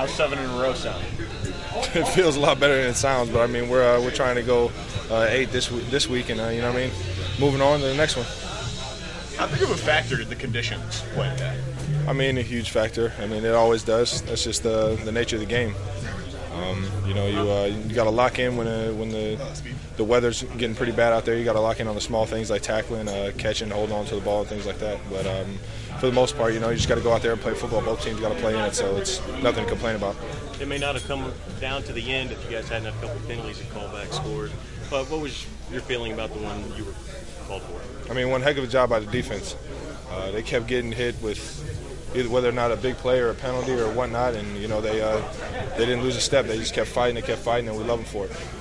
How's 7 in a row sound? It feels a lot better than it sounds, but I mean we're trying to go 8 this week, and you know what I mean, moving on to the next one. How big of a factor did the conditions play today? I mean, a huge factor. I mean, it always does. That's just the nature of the game. You know, you got to lock in when the weather's getting pretty bad out there. You got to lock in on the small things like tackling, catching, holding on to the ball, and things like that. But for the most part, you know, you just got to go out there and play football. Both teams got to play in it, so it's nothing to complain about. It may not have come down to the end if you guys hadn't had a couple of penalties and callbacks scored. But what was your feeling about the one you were called for? I mean, one heck of a job by the defense. They kept getting hit with either whether or not a big play or a penalty or whatnot, and you know they didn't lose a step. They just kept fighting, and we love them for it.